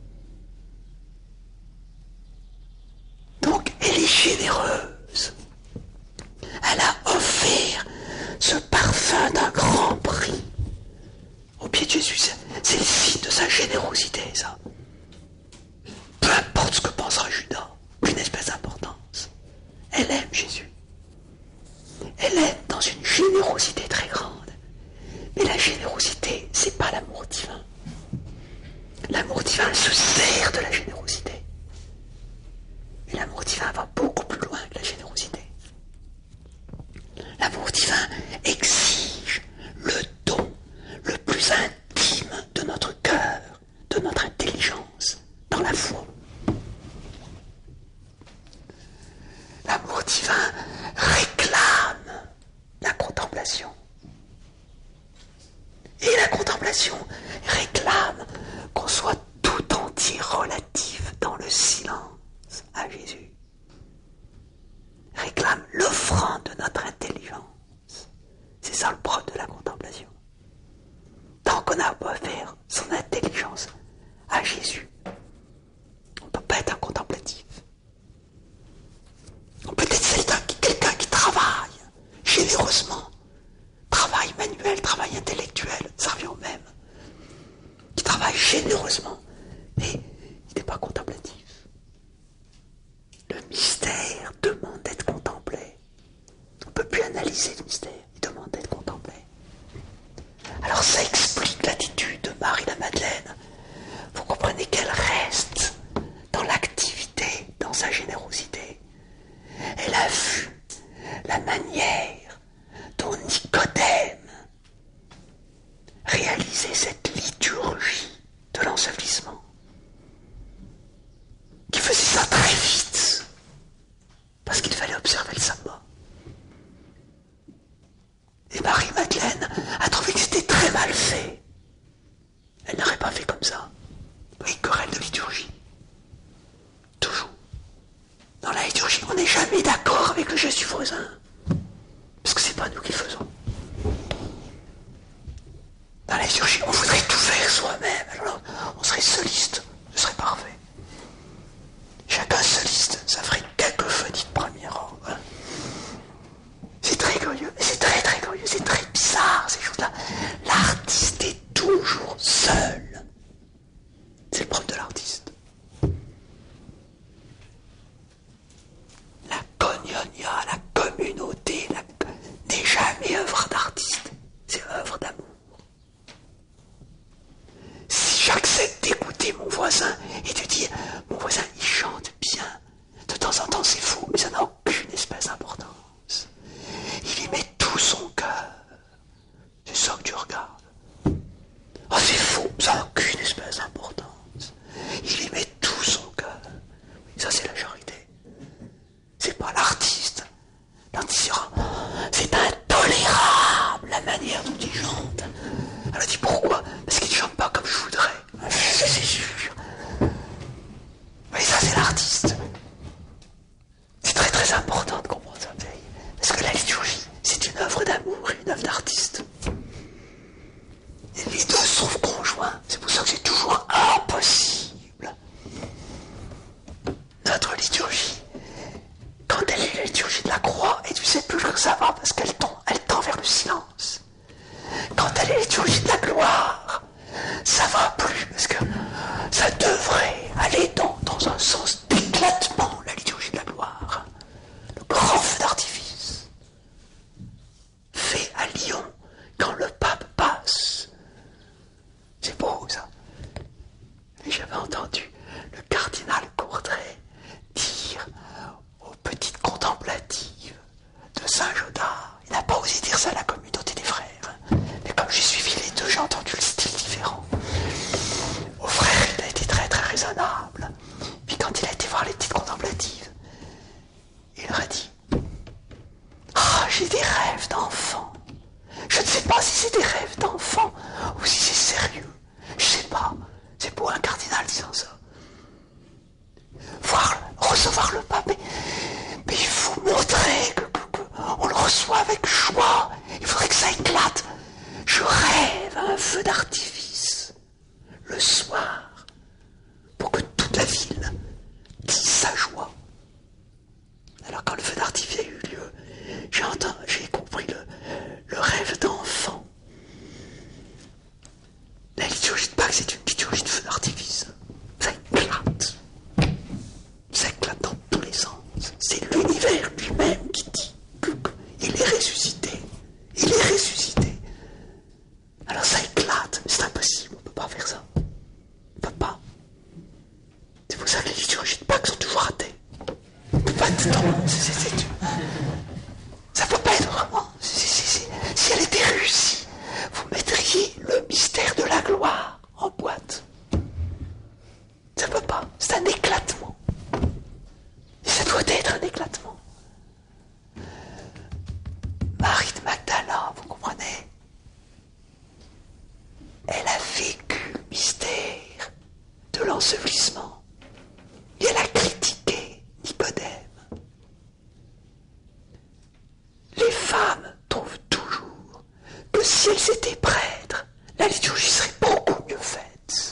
Donc, elle est généreuse. Elle a offert ce parfum d'un grand prix au pied de Jésus. C'est, c'est le signe de sa générosité, ça. Peu importe ce que pensera Judas, une espèce d'importance. Elle aime Jésus. Elle aime dans une générosité très grande. Mais la générosité, c'est pas l'amour divin. L'amour divin se sert de la générosité. Mais l'amour divin va beaucoup plus loin que la générosité. L'amour divin exige le don le plus intime de notre cœur, de notre intelligence, dans la foi. L'amour divin réclame la contemplation. Et la contemplation réclame qu'on soit tout entier relatif dans le silence à Jésus. Réclame l'offrande de notre intelligence. C'est ça le propre de la contemplation. Tant qu'on n'a pas faire son intelligence à Jésus, on ne peut pas être un contemplatif. On peut être quelqu'un qui, quelqu'un qui travaille généreusement, travail manuel, travail intellectuel, ça revient au même, qui travaille généreusement, mais il n'est pas contemplatif. réalisait le mystère, il demandait de contempler. Alors ça explique l'attitude de Marie la Madeleine. Vous comprenez qu'elle reste dans l'activité, dans sa générosité. Elle a vu la manière dont Nicodème réalisait cette liturgie de l'ensevelissement, qui faisait ça très vite, parce qu'il fallait observer le sabbat. Et Marie-Madeleine a trouvé que c'était très mal fait. Elle n'aurait pas fait comme ça. Oui, querelle de liturgie. Toujours. Dans la liturgie, on n'est jamais d'accord avec le geste du voisin. Parce que c'est pas nous qui le faisons. Dans la liturgie, on voudrait tout faire soi-même. Alors on serait soliste, ce serait parfait. Chacun soliste, ça ferait cacophonie de premier ordre. Hein. C'est très curieux, mais c'est très très curieux, c'est très bizarre ces choses-là. L'artiste est toujours seul. C'est le propre de l'artiste. La koinonia, la communauté, la... n'est jamais œuvre d'artiste, c'est œuvre d'amour. Si j'accepte d'écouter mon voisin et de dire mon voisin il chante bien, de temps en temps c'est faux, mais ça n'a aucune espèce d'importance. Il y met tout son cœur. C'est ça que tu regardes. Oh c'est faux, ça n'a aucune espèce d'importance. Il y met tout son cœur. Ça c'est la charité. C'est pas l'artiste. L'artiste dira, c'est intolérable la manière dont il chante. Elle a dit pourquoi? Parce qu'il ne chante pas comme je voudrais. C'est sûr. Mais ça c'est l'artiste. C'est très très important de comprendre ça. Parce que la liturgie, c'est une œuvre d'amour et une œuvre d'artiste. Et les deux se trouvent conjoints. C'est pour ça que c'est toujours impossible. Notre liturgie, quand elle est la liturgie de la croix, et tu sais plus que ça va parce qu'elle tend, elle tend vers le silence. Quand elle est la liturgie de la gloire, ça va plus parce que ça devrait aller dans, dans un sens d'éclatement, la liturgie de la gloire. Le grand feu d'artifice fait à Lyon quand le pape passe. C'est beau ça. Et j'avais entendu le cardinal Courdray dire aux petites contemplatives de Saint-Jodard, il n'a pas osé dire ça à la communauté des frères, mais comme j'ai suivi les deux, j'ai entendu le style différent. Au frère, il a été très très raisonnable. Puis quand il a été voir les petites contemplatives, il leur a dit « Ah, j'ai des rêves d'enfant. Je ne sais pas si c'est des rêves d'enfant ou si c'est sérieux. Je sais pas. C'est beau un cardinal disant ça. Voir, recevoir le pape, mais, mais il faut montrer que, que, que on le reçoit avec joie. Il faudrait que ça éclate. Je rêve à un feu d'artifice le soir pour que toute la ville dise sa joie. » Alors quand le feu d'artifice a eu lieu, j'ai entendu, j'ai compris le, le rêve d'enfant. La liturgie de Pâques, c'est une liturgie de feu d'artifice. Ça éclate. Ça éclate dans tous les sens. C'est l'univers lui-même qui dit qu'il est ressuscité. Il est ressuscité. Alors ça éclate, mais c'est impossible, on ne peut pas faire ça. On ne peut pas. C'est pour ça que les liturgies de Pâques sont toujours ratées. On ne peut pas être dans... c'est, c'est, c'est... Ça ne peut pas être vraiment... C'est, c'est, c'est... Si elle était réussie, vous mettriez le mystère de la gloire en boîte. Ça ne peut pas. C'est un éclatement. Et ça doit être un éclatement. Marie de Magdala, vous comprenez? Elle a vécu le mystère de l'ensevelissement. Et elle a critiqué Nicodème. Les femmes trouvent toujours que si elles étaient prêtres, la liturgie serait beaucoup mieux faite.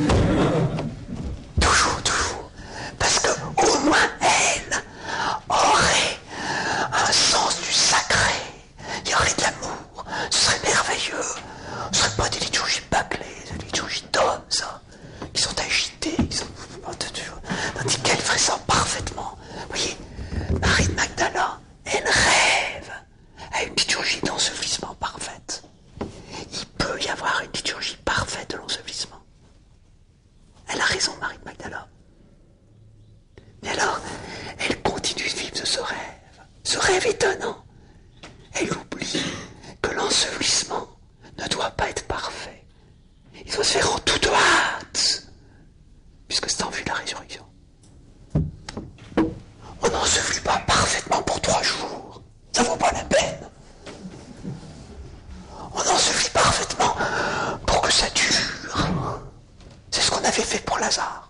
Toujours, toujours. Parce que au moins elles ce rêve, ce rêve étonnant, elle oublie que l'ensevelissement ne doit pas être parfait. Il doit se faire en toute hâte, puisque c'est en vue de la résurrection. On n'ensevelit pas parfaitement pour trois jours, ça vaut pas la peine. On ensevelit parfaitement pour que ça dure. C'est ce qu'on avait fait pour Lazare.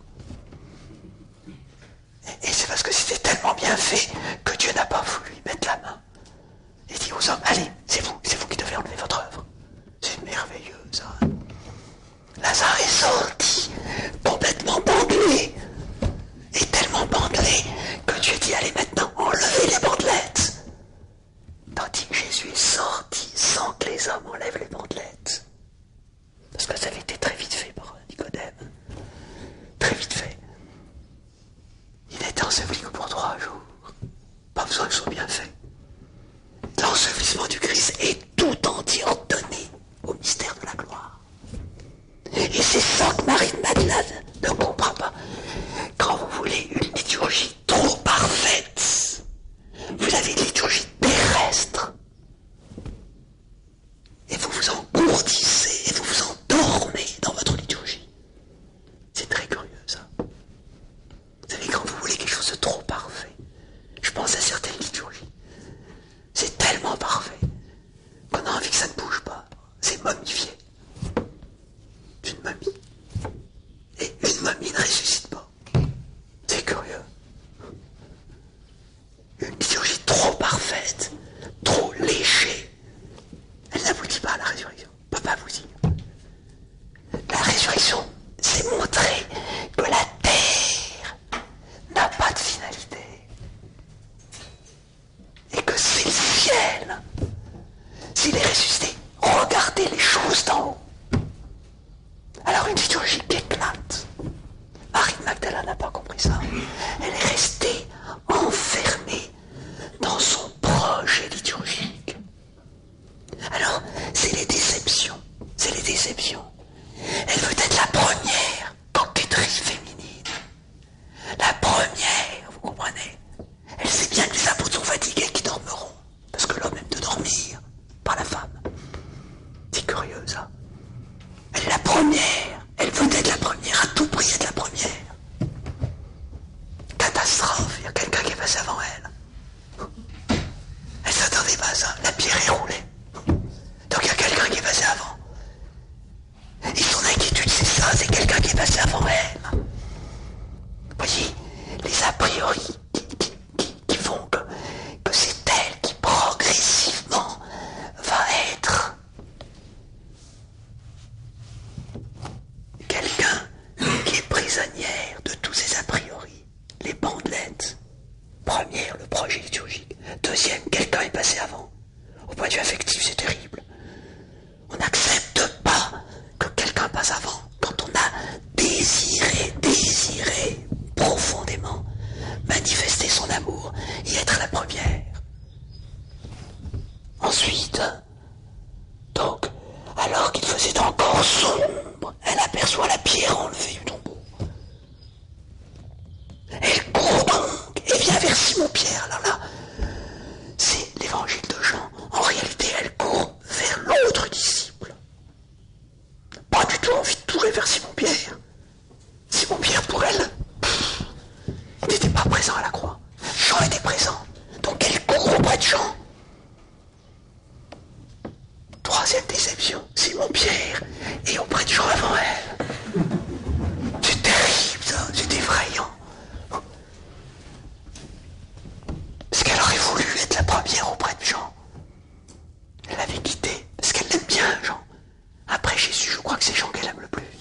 Et, et c'est parce que c'était tellement bien fait que Dieu n'a pas voulu y mettre la main. Il dit aux hommes, allez, c'est vous, c'est vous qui devez enlever votre œuvre. C'est merveilleux, ça. Lazare est sorti, complètement bandelé. Et tellement bandelé que Dieu dit, allez maintenant, enlevez les bandelettes. Tandis que Jésus est sorti sans que les hommes enlèvent les bandelettes. Parce que ça avait été très vite fait par Nicodème. Très vite fait. Il n'était enseveli que pour trois jours. Pas besoin que ce soit bien fait. L'ensevelissement du Christ est tout entier ordonné au mystère de la gloire. Et c'est ça que Marie de Madeleine ne comprend pas. Quand vous voulez une liturgie trop parfaite, vous avez une liturgie terrestre. Et vous vous engourdissez, et vous vous endormez dans votre liturgie. C'est très curieux, ça. Vous savez, quand vous voulez quelque chose de trop parfait, je pense à certaines liturgies. C'est tellement parfait qu'on a envie que ça ne bouge pas. C'est momifié. C'est une momie. Et une momie ne ressuscite pas. C'est curieux. Une liturgie trop parfaite, trop léchée, elle n'aboutit pas à la résurrection. Ne peut pas aboutir. La résurrection, c'est montrer que la terre n'a pas de finalité. Et que c'est le ciel. S'il est ressuscité, regardez les choses d'en haut. Alors une liturgie qui éclate. Marie de Magdala n'a pas compris ça. Elle est restée enfermée dans son projet liturgique. Alors, c'est les déceptions. C'est les déceptions. Elle veut être la première coquetterie féminine. La première, vous comprenez? Elle sait bien que les apôtres sont fatigués qui dormiront. Parce que l'homme aime de dormir, pas la femme. C'est curieux, ça. Elle est la première. Elle veut être la première, à tout prix être la première. Catastrophe, il y a quelqu'un qui est passé avant elle. Elle s'attendait pas à ça. La pierre est roulée. Donc il y a quelqu'un qui est passé avant. Et son inquiétude, c'est ça, c'est quelqu'un qui est passé avant elle. Vous voyez, les a priori qui, qui, qui, qui font que, que c'est elle qui progressivement va être quelqu'un qui est prisonnière de tous ces a priori. Les bandelettes. Première, le projet liturgique. Deuxième, quelqu'un est passé avant. Au point de vue affectif, c'est terrible. On n'accepte pas que quelqu'un passe avant. Quand on a désiré, désiré profondément manifester son amour et être la première. Ensuite, donc, alors qu'il faisait encore sombre, elle aperçoit la pierre enlevée du tombeau. Elle court donc et vient vers Simon-Pierre. Alors là, c'est l'évangile de Jean. En réalité, elle court vers l'autre disciple. Pas du tout envie de courir vers Simon-Pierre. Simon-Pierre, pour elle, pff, il n'était pas présent à la croix. Jean était présent. Donc elle court auprès de Jean. Troisième déception, Simon-Pierre est auprès de Jean avant elle. C'est terrible, ça. C'est effrayant. Parce qu'elle aurait voulu être la première auprès de Jean. Elle l'avait quitté, parce qu'elle l'aime bien, Jean. Après Jésus, je crois que c'est Jean qu'elle aime le plus.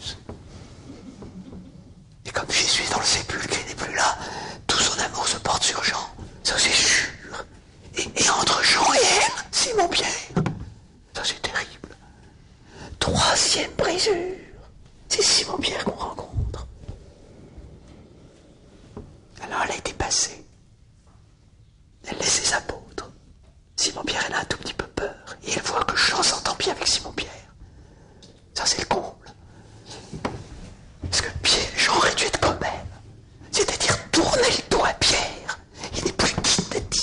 Et comme Jésus est dans le sépulcre et n'est plus là, tout son amour se porte sur Jean. Ça, c'est sûr. Et, et entre Jean et elle, Simon-Pierre. Ça, c'est terrible. Troisième brisure. C'est Simon-Pierre qu'on rencontre. Alors, elle a été passée. Elle laisse ses apôtres. Simon-Pierre, elle a un tout petit peu peur. Et elle voit que Jean s'entend bien avec Simon-Pierre. Ça, c'est le comble. Parce que Pierre, Jean aurait dû être comme elle. C'est-à-dire tourner le dos à Pierre. Il n'est plus digne d'être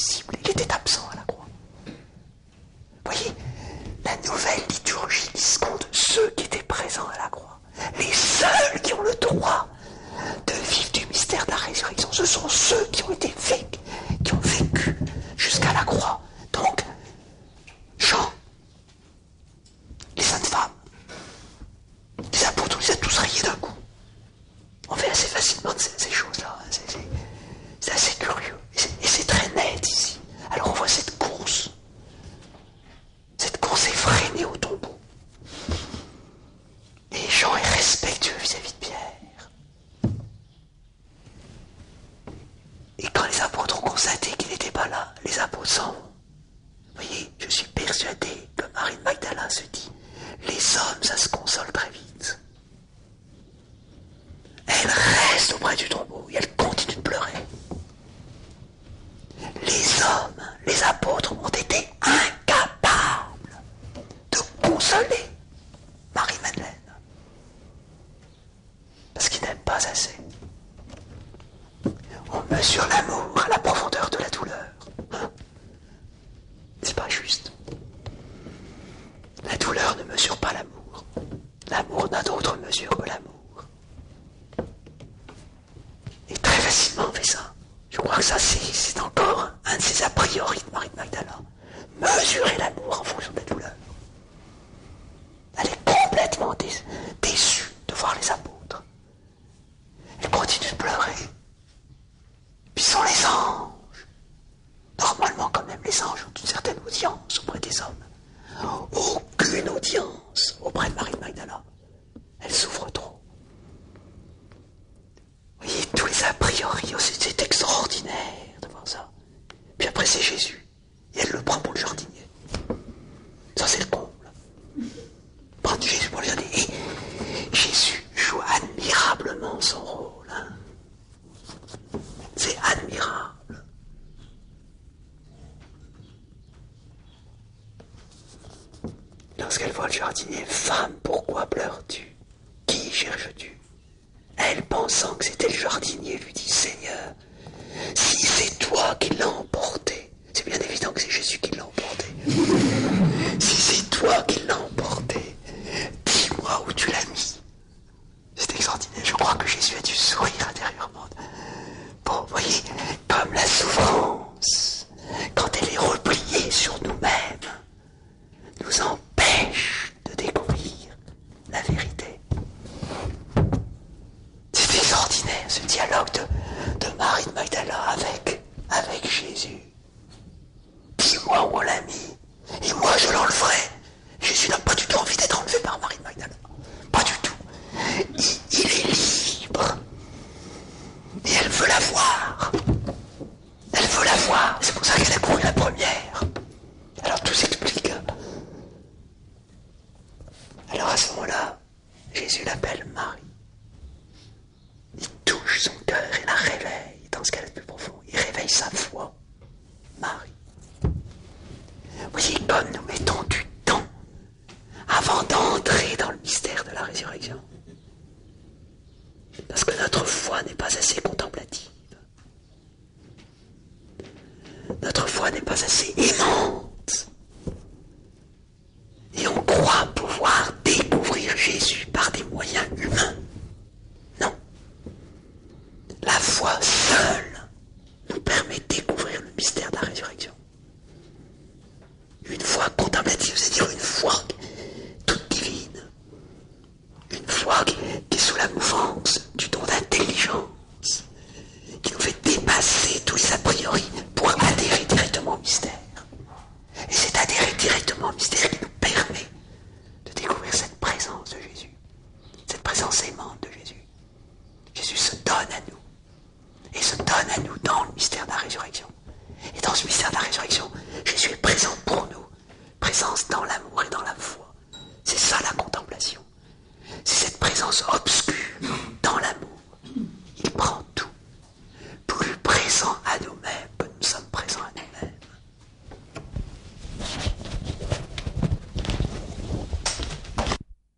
les apôtres ont été incapables de consoler Marie-Madeleine. Parce qu'ils n'aiment pas assez. On mesure l'amour à la profondeur de la douleur. Hein? C'est pas juste. La douleur ne mesure pas l'amour. L'amour n'a d'autre mesure que l'amour. Et très facilement on fait ça. Je crois que ça c'est, c'est encore un de ces a priori de Marie de Magdala. Mesurer l'amour en fonction de la douleur. Elle est complètement dé- déçue de voir les apôtres. Elle continue de pleurer. Puis sont les anges. Normalement, quand même, les anges ont une certaine audience auprès des hommes. Aucune audience auprès de Marie de Magdala. Elle souffre trop. Vous voyez, tous les a priori, oh, c'est, c'est extraordinaire de voir ça. Puis après, c'est Jésus. Et elle le prend pour le jardinier. Ça, c'est le comble. Prendre Jésus pour le jardinier. Et Jésus joue admirablement son rôle. Hein. C'est admirable. Lorsqu'elle voit le jardinier, « Femme, pourquoi pleures-tu? Qui cherches-tu » Elle, pensant que c'était le jardinier, lui dit, « Seigneur, si c'est toi qui l'as emporté, c'est bien évident que c'est Jésus qui l'a emporté. Si c'est toi qui l'as emporté, dis-moi où tu l'as mis. » C'est extraordinaire. Je crois que Jésus a dû sourire intérieurement. Bon, vous voyez, comme la souffrance, quand elle est repliée sur nous-mêmes, nous empêche de découvrir la vérité. C'est extraordinaire, ce dialogue de, de Marie de Magdala avec, avec Jésus. Dis-moi où on l'a mis, et moi je l'enleverai. Jésus n'a pas du tout envie d'être enlevé par Marie de Magdala. Pas du tout. Il, il est libre. Et elle veut la voir. Elle veut la voir. C'est pour ça qu'elle a couru la première. Alors tout s'explique. Alors à ce moment-là, Jésus l'appelle Marie. Il touche son cœur et la réveille dans ce qu'elle est de plus profond. Il réveille sa foi. Marie. Vous voyez, comme nous mettons du temps avant d'entrer dans le mystère de la résurrection. Parce que notre foi n'est pas assez contemplative. Notre foi n'est pas assez aimante. Et on croit pouvoir découvrir Jésus par des moyens humains. Non. La foi seule nous permet de découvrir le mystère de la résurrection. Une foi contemplative, c'est-à-dire une foi toute divine. Une foi qui est sous la mouvance du don d'intelligence, qui nous fait dépasser tous les a priori pour adhérer directement au mystère. Et c'est adhérer directement au mystère qui nous permet de découvrir cette présence de Jésus, cette présence aimante de Jésus. Jésus se donne à nous, et se donne à nous dans le mystère de la résurrection. Et dans ce mystère de la résurrection, Jésus est présent pour nous, présence dans l'amour.